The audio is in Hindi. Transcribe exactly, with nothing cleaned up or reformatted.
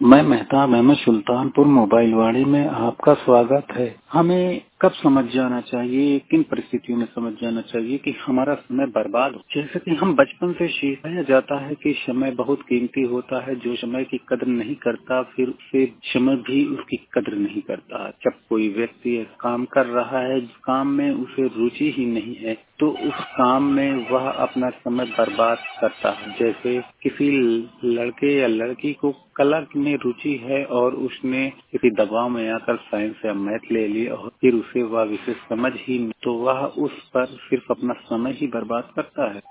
मैं मेहताब अहमद सुल्तानपुर मोबाइल वाड़ी में आपका स्वागत है। हमें कब समझ जाना चाहिए, किन परिस्थितियों में समझ जाना चाहिए कि हमारा समय बर्बाद हो। जैसे कि हम बचपन से सिखाया जाता है कि समय बहुत कीमती होता है, जो समय की कदर नहीं करता फिर उसे समय भी उसकी कदर नहीं करता। जब कोई व्यक्ति एक काम कर रहा है, जिस काम में उसे रुचि ही नहीं है, तो उस काम में वह अपना समय बर्बाद करता है। जैसे किसी लड़के या लड़की को कला में रुचि है और उसने किसी दबाव में आकर साइंस या मैथ ले ली और फिर उसे वह विषय समझ ही नहीं, तो वह उस पर सिर्फ अपना समय ही बर्बाद करता है।